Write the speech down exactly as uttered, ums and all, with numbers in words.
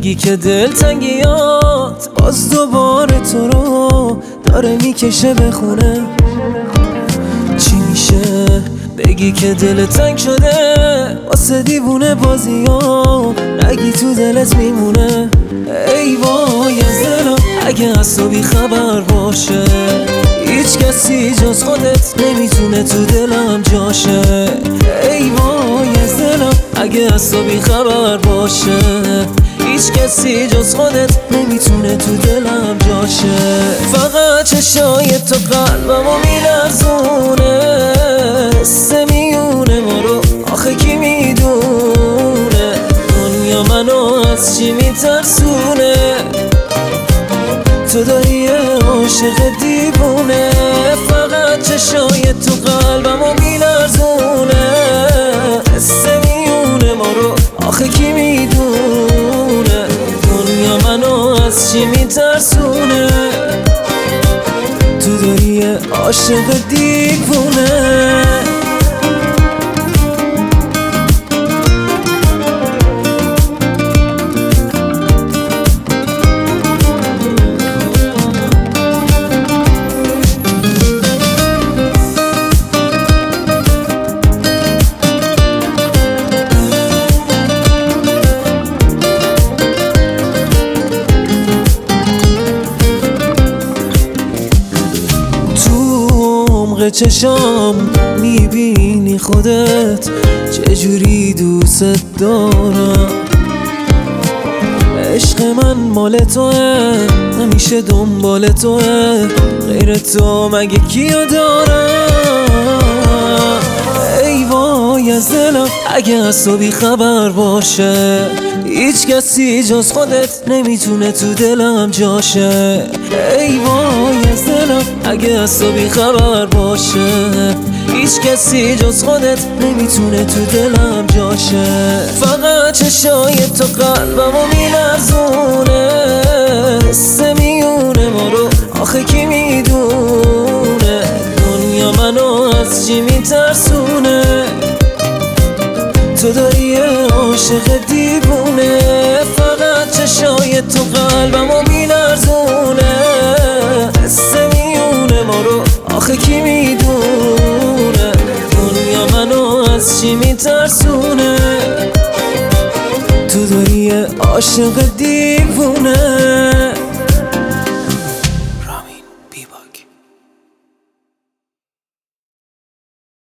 نگی که دل تنگیات باز دوباره تو رو داره میکشه به خونه. چی میشه بگی که دل تنگ شده واسه دیوونه بازیام، نگی تو دلت میمونه. ای وای از دلم اگه از تو بی خبر باشه، هیچ کسی جز خودت نمیتونه تو دلم جاشه. ای وای از دلم اگه از تو بی خبر باشه، هیچ کسی جز خودت نمیتونه تو دلم جاشه. فقط چشای تو قلبمو میلرزونه، حس میونه ما رو آخه کی میدونه، دنیا منو از چی میترسونه. تو داری یه عاشق دیوونه، فقط چشای تو قلبمو میلرزونه، حس میونه ما رو آخه کی میدونه، دنیا منو از چی میترسونه. تو داری یه عاشق دیوونه. چشام میبینی خودت چجوری دوست دارم، عشق من مال توه همیشه دنبال توه، غیر تو مگه کیو دارم. ای وای از دلم اگه از تو بی خبر باشه، هیچ کسی جز خودت نمیتونه تو دلم جاشه. ای وای از دلم اگه از تو بی خبر باشه، هیچ کسی جز خودت نمیتونه تو دلم جاشه. فقط چشای تو قلبمو میلرزونه، حس میونه ما رو آخه کی میدونه، دنیا منو از چی میترسونه. تو داری یه عاشق دیوونه، فقط چشای تو قلبمو میلرزونه، حس میونه ما رو آخه کی میدونه، دنیا منو از چی میترسونه. تو داری یه عاشق دیوونه.